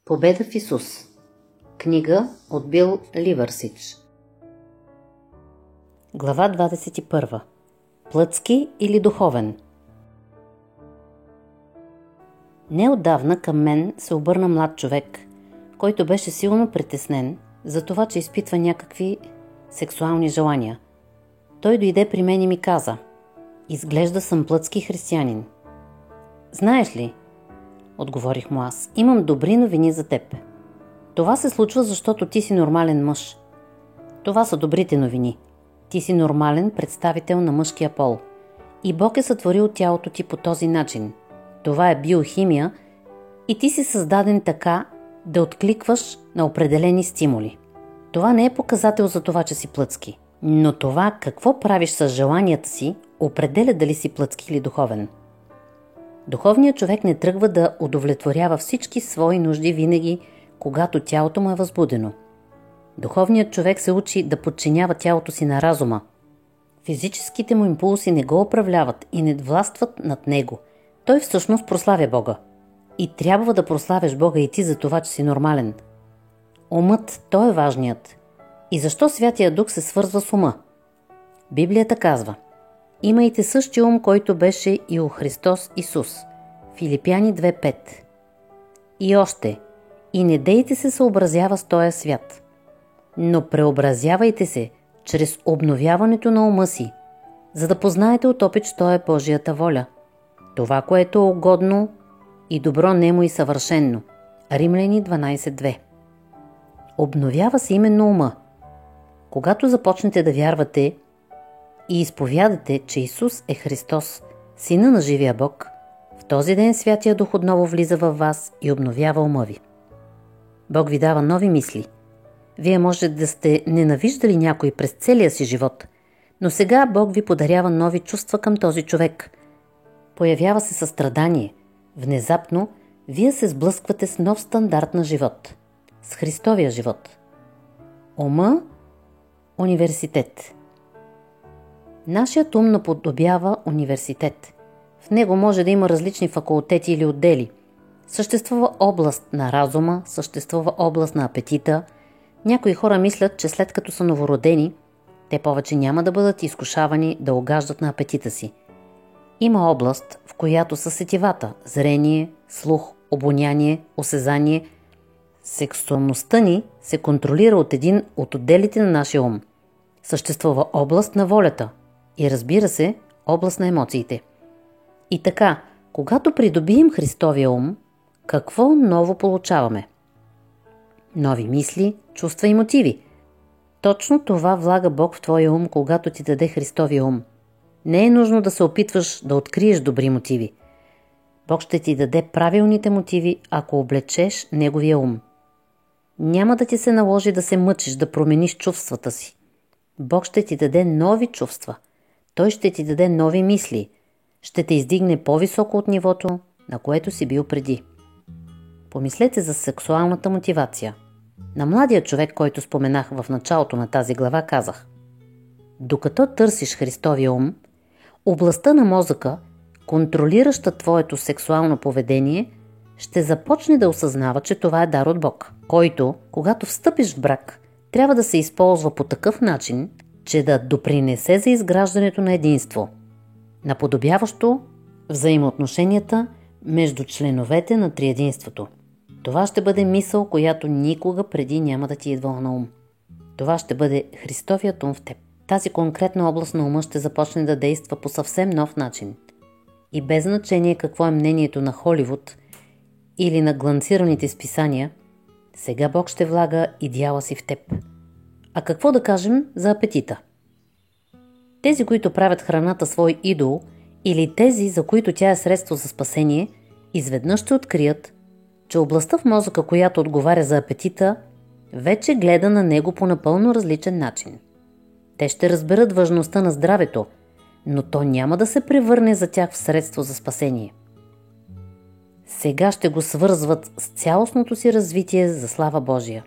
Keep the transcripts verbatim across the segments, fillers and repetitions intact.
Победа в Исус. Книга от Бил Ливърсидж. Глава двадесет и първа. Плътски или духовен? Неотдавна към мен се обърна млад човек, който беше силно притеснен за това, че изпитва някакви сексуални желания. Той дойде при мен и ми каза: „Изглежда съм плътски християнин." „Знаеш ли?" отговорих му аз, „имам добри новини за теб. Това се случва, защото ти си нормален мъж. Това са добрите новини. Ти си нормален представител на мъжкия пол. И Бог е сътворил тялото ти по този начин. Това е биохимия и ти си създаден така да откликваш на определени стимули. Това не е показател за това, че си плътски. Но това какво правиш с желанията си определя дали си плътски или духовен. Духовният човек не тръгва да удовлетворява всички свои нужди винаги, когато тялото му е възбудено. Духовният човек се учи да подчинява тялото си на разума. Физическите му импулси не го управляват и не властват над него. Той всъщност прославя Бога. И трябва да прославяш Бога и ти за това, че си нормален. Умът, той е важният. И защо Святия Дух се свързва с ума? Библията казва: „Имайте същия ум, който беше и у Христос Исус." Филипяни две пет. И още: „И не дейте се съобразява с този свят, но преобразявайте се чрез обновяването на ума си, за да познаете от опит, що е Божията воля. Това, което е угодно и добро, немо и съвършенно." Римляни дванадесет две. Обновява се именно ума. Когато започнете да вярвате и изповядате, че Исус е Христос, Сина на живия Бог, в този ден Святия Дух отново влиза във вас и обновява ума ви. Бог ви дава нови мисли. Вие може да сте ненавиждали някой през целия си живот, но сега Бог ви подарява нови чувства към този човек. Появява се състрадание. Внезапно вие се сблъсквате с нов стандарт на живот. С Христовия живот. Ума – университет. Нашият ум наподобява университет. В него може да има различни факултети или отдели. Съществува област на разума, съществува област на апетита. Някои хора мислят, че след като са новородени, те повече няма да бъдат изкушавани да угаждат на апетита си. Има област, в която са сетивата – зрение, слух, обоняние, осезание. Сексуалността ни се контролира от един от отделите на нашия ум. Съществува област на волята и, разбира се, област на емоциите. И така, когато придобием Христовия ум, какво ново получаваме? Нови мисли, чувства и мотиви. Точно това влага Бог в твоя ум, когато ти даде Христовия ум. Не е нужно да се опитваш да откриеш добри мотиви. Бог ще ти даде правилните мотиви, ако облечеш Неговия ум. Няма да ти се наложи да се мъчиш да промениш чувствата си. Бог ще ти даде нови чувства. Той ще ти даде нови мисли. Ще те издигне по-високо от нивото, на което си бил преди. Помислете за сексуалната мотивация. На младия човек, който споменах в началото на тази глава, казах: докато търсиш Христовия ум, областта на мозъка, контролираща твоето сексуално поведение, ще започне да осъзнава, че това е дар от Бог, който, когато встъпиш в брак, трябва да се използва по такъв начин, че да допринесе за изграждането на единство, наподобяващо взаимоотношенията между членовете на триединството. Това ще бъде мисъл, която никога преди няма да ти идва на ум. Това ще бъде Христовият ум в теб. Тази конкретна област на ума ще започне да действа по съвсем нов начин. И без значение какво е мнението на Холивуд или на гланцираните списания, сега Бог ще влага идеала си в теб. А какво да кажем за апетита? Тези, които правят храната свой идол, или тези, за които тя е средство за спасение, изведнъж ще открият, че областта в мозъка, която отговаря за апетита, вече гледа на него по напълно различен начин. Те ще разберат важността на здравето, но то няма да се превърне за тях в средство за спасение. Сега ще го свързват с цялостното си развитие за слава Божия.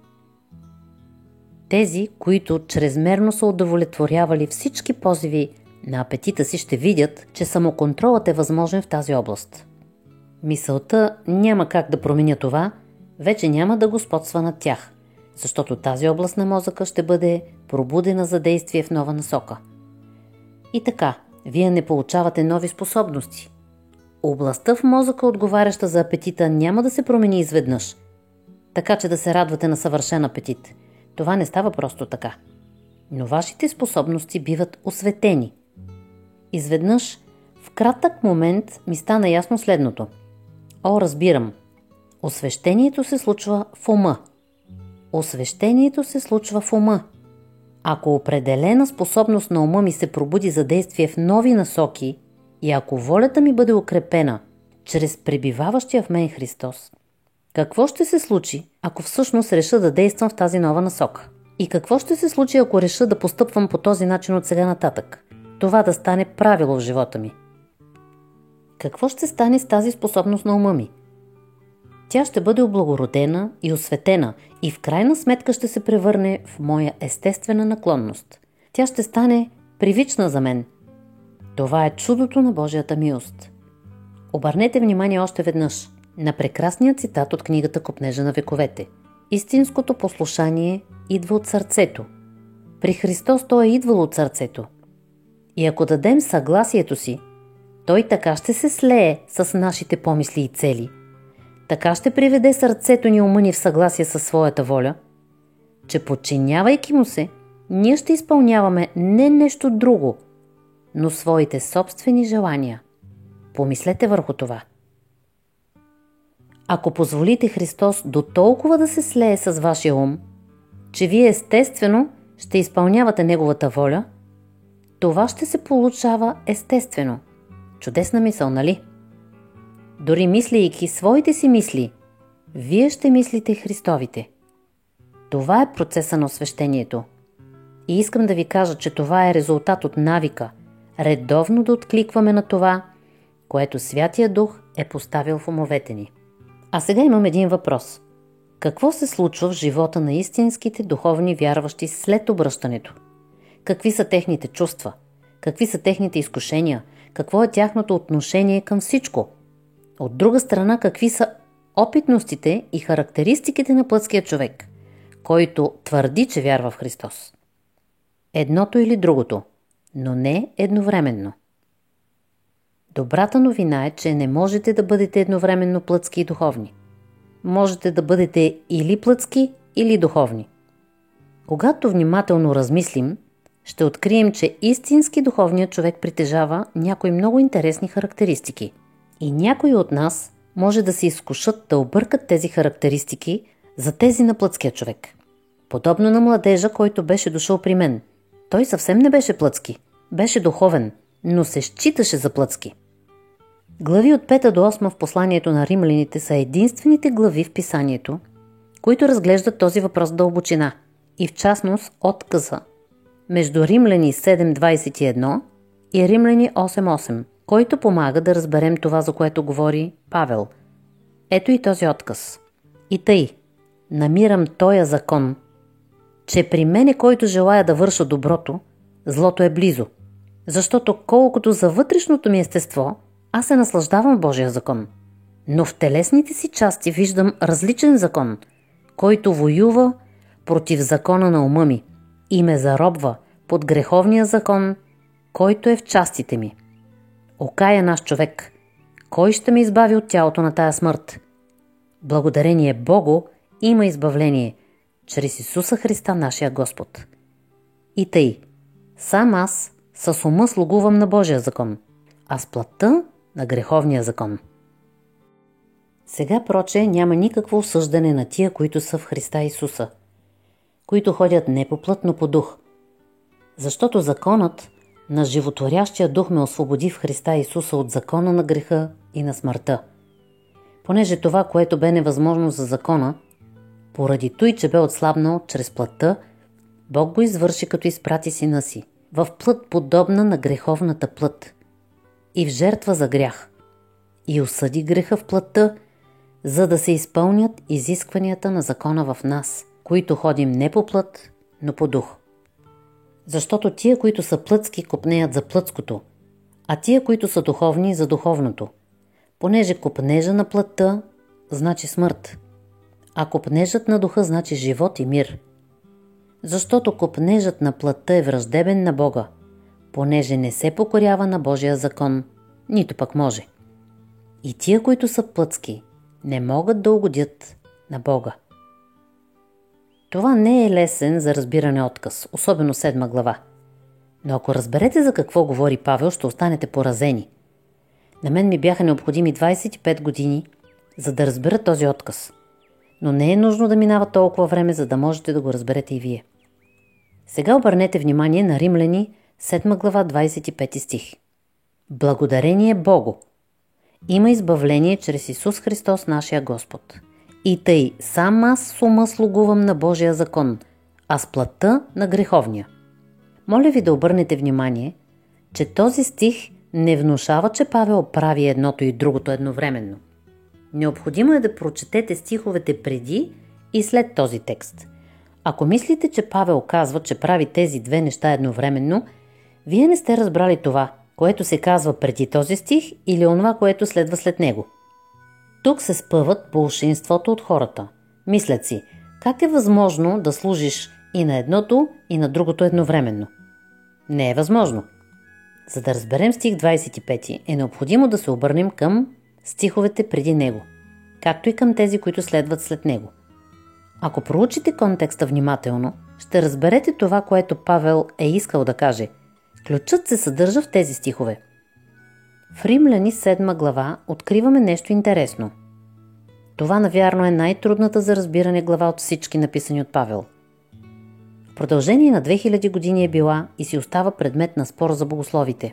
Тези, които чрезмерно са удовлетворявали всички позиви на апетита си, ще видят, че самоконтролът е възможен в тази област. Мисълта няма как да променя това, вече няма да господства над тях, защото тази област на мозъка ще бъде пробудена за действие в нова насока. И така, вие не получавате нови способности. Областта в мозъка, отговаряща за апетита, няма да се промени изведнъж, така че да се радвате на съвършен апетит. Това не става просто така. Но вашите способности биват осветени. Изведнъж, в кратък момент, ми стана ясно следното. О, разбирам. Освещението се случва в ума. Освещението се случва в ума. Ако определена способност на ума ми се пробуди за действие в нови насоки и ако волята ми бъде укрепена чрез пребиваващия в мен Христос, какво ще се случи, ако всъщност реша да действам в тази нова насока? И какво ще се случи, ако реша да постъпвам по този начин от сега нататък? Това да стане правило в живота ми. Какво ще стане с тази способност на ума ми? Тя ще бъде облагородена и осветена и в крайна сметка ще се превърне в моя естествена наклонност. Тя ще стане привична за мен. Това е чудото на Божията милост. Обърнете внимание още веднъж на прекрасния цитат от книгата Копнежа на вековете. Истинското послушание идва от сърцето. При Христос то е идвало от сърцето. И ако дадем съгласието си, Той така ще се слее с нашите помисли и цели. Така ще приведе сърцето ни, ума ни в съгласие със своята воля, че подчинявайки му се, ние ще изпълняваме не нещо друго, но своите собствени желания. Помислете върху това. Ако позволите Христос до толкова да се слее с вашия ум, че вие естествено ще изпълнявате Неговата воля, това ще се получава естествено. Чудесна мисъл, нали? Дори мислейки своите си мисли, вие ще мислите Христовите. Това е процеса на освещението. И искам да ви кажа, че това е резултат от навика, редовно да откликваме на това, което Святия Дух е поставил в умовете ни. А сега имам един въпрос. Какво се случва в живота на истинските духовни вярващи след обръщането? Какви са техните чувства? Какви са техните изкушения? Какво е тяхното отношение към всичко? От друга страна, какви са опитностите и характеристиките на плътския човек, който твърди, че вярва в Христос? Едното или другото, но не едновременно. Добрата новина е, че не можете да бъдете едновременно плътски и духовни. Можете да бъдете или плътски, или духовни. Когато внимателно размислим, ще открием, че истински духовният човек притежава някои много интересни характеристики. И някои от нас може да се изкушат да объркат тези характеристики за тези на плътския човек. Подобно на младежа, който беше дошъл при мен. Той съвсем не беше плътски, беше духовен, но се считаше за плътски. Глави от пета до осма в посланието на римляните са единствените глави в писанието, които разглеждат този въпрос в дълбочина и в частност отказа между Римляни седем двадесет и едно и Римляни осем осем, който помага да разберем това, за което говори Павел. Ето и този отказ. И тъй, намирам тоя закон, че при мене, който желая да върша доброто, злото е близо. Защото колкото за вътрешното ми естество, аз се наслаждавам в Божия закон. Но в телесните си части виждам различен закон, който воюва против закона на ума ми и ме заробва под греховния закон, който е в частите ми. Окая наш човек, кой ще ме избави от тялото на тая смърт? Благодарение Богу има избавление, чрез Исуса Христа, нашия Господ. И тъй, сам аз с ума слугувам на Божия закон, а с плътта на греховния закон. Сега, проче, няма никакво осъждане на тия, които са в Христа Исуса, които ходят не по плът, но по дух. Защото законът на животворящия дух ме освободи в Христа Исуса от закона на греха и на смъртта. Понеже това, което бе невъзможно за закона, поради той, че бе отслабнал чрез плътта, Бог го извърши, като изпрати сина си, в плът подобна на греховната плът и в жертва за грях, и осъди греха в плътта, за да се изпълнят изискванията на закона в нас, които ходим не по плът, но по дух. Защото тия, които са плътски, копнеят за плътското, а тия, които са духовни, за духовното, понеже копнежа на плътта значи смърт, а копнежът на духа значи живот и мир. Защото копнежът на плътта е враждебен на Бога, понеже не се покорява на Божия закон, нито пък може. И тия, които са плътски, не могат да угодят на Бога. Това не е лесен за разбиране отказ, особено седма глава. Но ако разберете за какво говори Павел, ще останете поразени. На мен ми бяха необходими двайсет и пет години, за да разбера този отказ. Но не е нужно да минава толкова време, за да можете да го разберете и вие. Сега обърнете внимание на Римляни, седма глава, двайсет и пети стих. Благодарение Богу! Има избавление чрез Исус Христос, нашия Господ. И тъй, сам аз с ума слугувам на Божия закон, а с плътта на греховния. Моля ви да обърнете внимание, че този стих не внушава, че Павел прави едното и другото едновременно. Необходимо е да прочетете стиховете преди и след този текст. Ако мислите, че Павел казва, че прави тези две неща едновременно, вие не сте разбрали това, което се казва преди този стих или онова, което следва след него. Тук се спъват болшинството от хората. Мислят си, как е възможно да служиш и на едното, и на другото едновременно? Не е възможно. За да разберем стих двайсет и пети, е необходимо да се обърнем към стиховете преди него, както и към тези, които следват след него. Ако проучите контекста внимателно, ще разберете това, което Павел е искал да каже. Ключът се съдържа в тези стихове. В Римляни седма глава откриваме нещо интересно. Това навярно е най-трудната за разбиране глава от всички написани от Павел. В продължение на две хиляди години е била и си остава предмет на спор за богословите.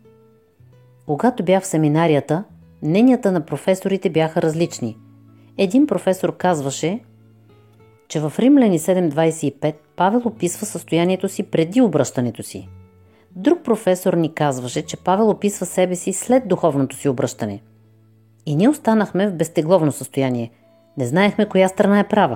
Когато бях в семинарията, мненията на професорите бяха различни. Един професор казваше, че в Римляни седем двайсет и пет Павел описва състоянието си преди обръщането си. Друг професор ни казваше, че Павел описва себе си след духовното си обръщане. И ние останахме в безтегловно състояние. Не знаехме коя страна е права.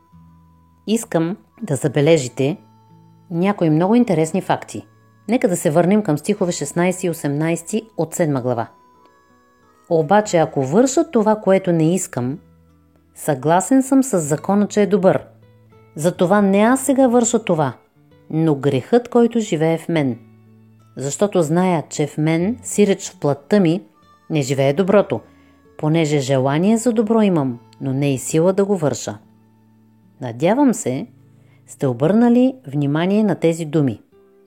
Искам да забележите някои много интересни факти. Нека да се върнем към стихове шестнайсет и осемнайсет от седма глава. Обаче, ако върша това, което не искам, съгласен съм с закона, че е добър. Затова не аз сега върша това, но грехът, който живее в мен. Защото зная, че в мен, сиреч в плътта ми, не живее доброто, понеже желание за добро имам, но не и сила да го върша. Надявам се, сте обърнали внимание на тези думи.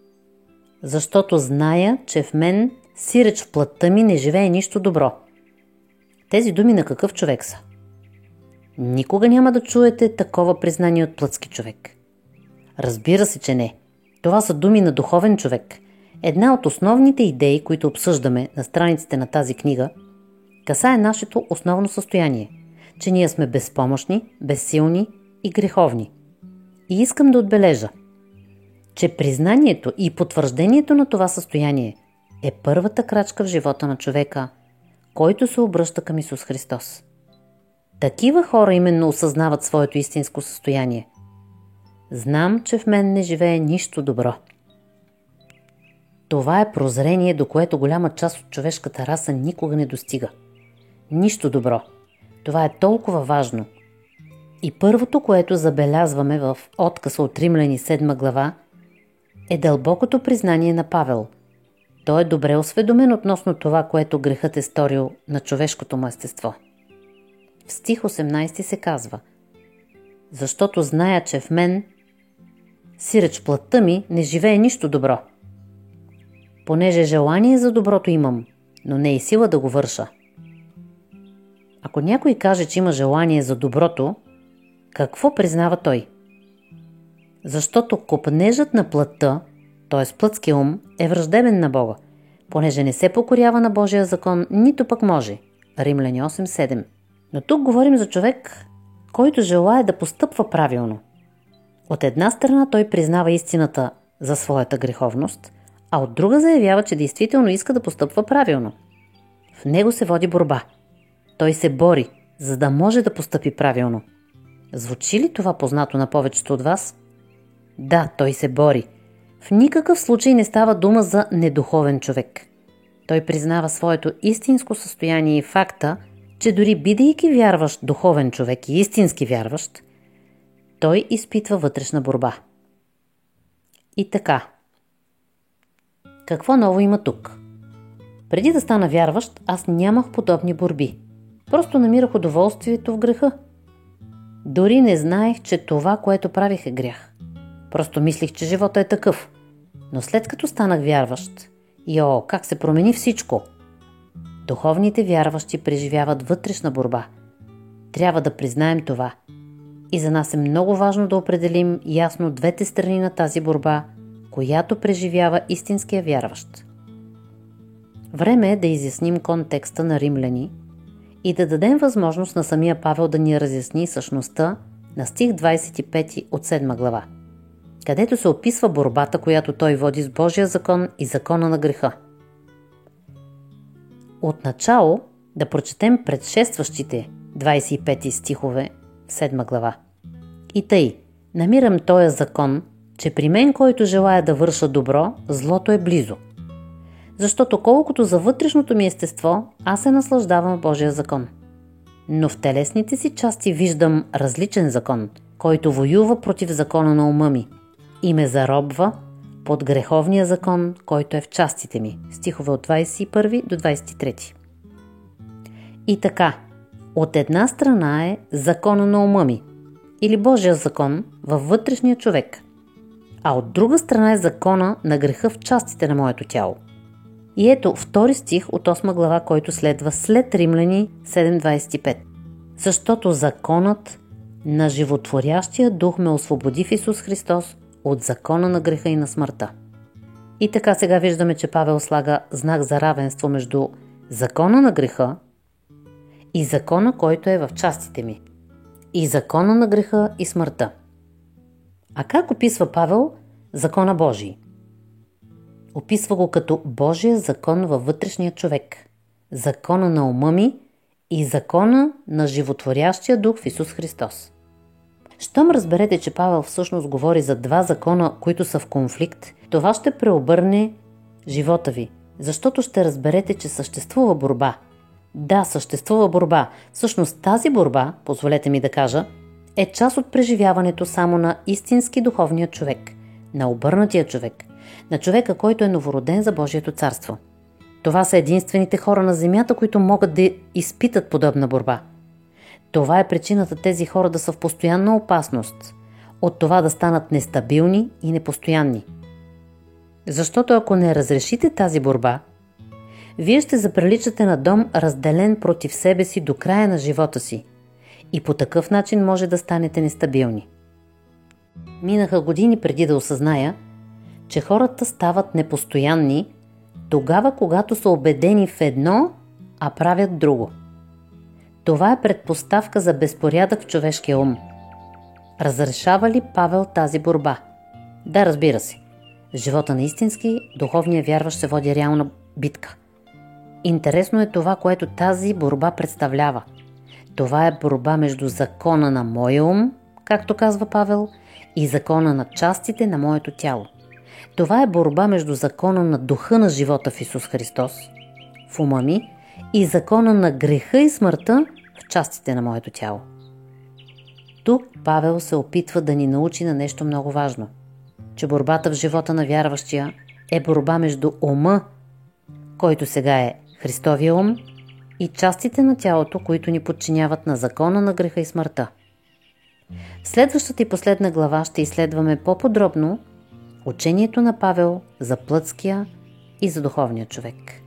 Защото зная, че в мен, сиреч в плътта ми, не живее нищо добро. Тези думи на какъв човек са? Никога няма да чуете такова признание от плътски човек. Разбира се, че не. Това са думи на духовен човек. Една от основните идеи, които обсъждаме на страниците на тази книга, касае нашето основно състояние, че ние сме безпомощни, безсилни и греховни. И искам да отбележа, че признанието и потвърждението на това състояние е първата крачка в живота на човека, който се обръща към Исус Христос. Такива хора именно осъзнават своето истинско състояние. Знам, че в мен не живее нищо добро. Това е прозрение, до което голяма част от човешката раса никога не достига. Нищо добро. Това е толкова важно. И първото, което забелязваме в откъса от Римляни седма глава, е дълбокото признание на Павел. Той е добре осведомен относно това, което грехът е сторил на човешкото му естество. В стих осемнайсети се казва: защото зная, че в мен, сиреч плътта ми, не живее нищо добро. Понеже желание за доброто имам, но не и сила да го върша. Ако някой каже, че има желание за доброто, какво признава той? Защото копнежът на плътта, т.е. плътския ум, е враждебен на Бога, понеже не се покорява на Божия закон, нито пък може. Римляни осем седем. Но тук говорим за човек, който желае да постъпва правилно. От една страна той признава истината за своята греховност, а от друга заявява, че действително иска да постъпва правилно. В него се води борба. Той се бори, за да може да постъпи правилно. Звучи ли това познато на повечето от вас? Да, той се бори. В никакъв случай не става дума за недуховен човек. Той признава своето истинско състояние и факта, че дори бидейки вярващ духовен човек и истински вярващ, той изпитва вътрешна борба. И така. Какво ново има тук? Преди да стана вярващ, аз нямах подобни борби. Просто намирах удоволствието в греха. Дори не знаех, че това, което правих, е грях. Просто мислих, че живота е такъв. Но след като станах вярващ, йо, как се промени всичко! Духовните вярващи преживяват вътрешна борба. Трябва да признаем това. И за нас е много важно да определим ясно двете страни на тази борба, която преживява истинския вярващ. Време е да изясним контекста на Римляни и да дадем възможност на самия Павел да ни разясни същността на стих двадесет и пети от седма глава, където се описва борбата, която той води с Божия закон и закона на греха. Отначало да прочетем предшестващите двадесет и пети стихове в седма глава. И тъй, намирам този закон, че при мен, който желая да върша добро, злото е близо. Защото колкото за вътрешното ми естество, аз се наслаждавам в Божия закон. Но в телесните си части виждам различен закон, който воюва против закона на ума ми и ме заробва под греховния закон, който е в частите ми. Стихове от двадесет и първи до двадесет и трети. И така, от една страна е закона на ума ми, или Божия закон във вътрешния човек, а от друга страна е закона на греха в частите на моето тяло. И ето втори стих от осма глава, който следва след Римляни седем двадесет и пет. Защото законът на животворящия дух ме освободи в Исус Христос от закона на греха и на смъртта. И така сега виждаме, че Павел слага знак за равенство между закона на греха и закона, който е в частите ми, и закона на греха и смъртта. А как описва Павел закона Божий? Описва го като Божия закон във вътрешния човек, закона на ума ми и закона на животворящия дух в Исус Христос. Щом разберете, че Павел всъщност говори за два закона, които са в конфликт, това ще преобърне живота ви, защото ще разберете, че съществува борба. Да, съществува борба. Всъщност тази борба, позволете ми да кажа, е част от преживяването само на истински духовния човек, на обърнатия човек, на човека, който е новороден за Божието царство. Това са единствените хора на земята, които могат да изпитат подобна борба. Това е причината тези хора да са в постоянна опасност от това да станат нестабилни и непостоянни. Защото ако не разрешите тази борба, вие ще заприличате на дом, разделен против себе си до края на живота си, и по такъв начин може да станете нестабилни. Минаха години преди да осъзная, че хората стават непостоянни тогава, когато са убедени в едно, а правят друго. Това е предпоставка за безпорядък в човешкия ум. Разрешава ли Павел тази борба? Да, разбира се. В живота на истински, духовния вярващ се води реална битка. Интересно е това, което тази борба представлява. Това е борба между закона на моя ум, както казва Павел, и закона на частите на моето тяло. Това е борба между закона на духа на живота в Исус Христос, в ума ми, и закона на греха и смъртта в частите на моето тяло. Тук Павел се опитва да ни научи на нещо много важно, че борбата в живота на вярващия е борба между ума, който сега е Христовия ум, и частите на тялото, които ни подчиняват на закона на греха и смъртта. В следващата и последна глава ще изследваме по-подробно учението на Павел за плътския и за духовния човек.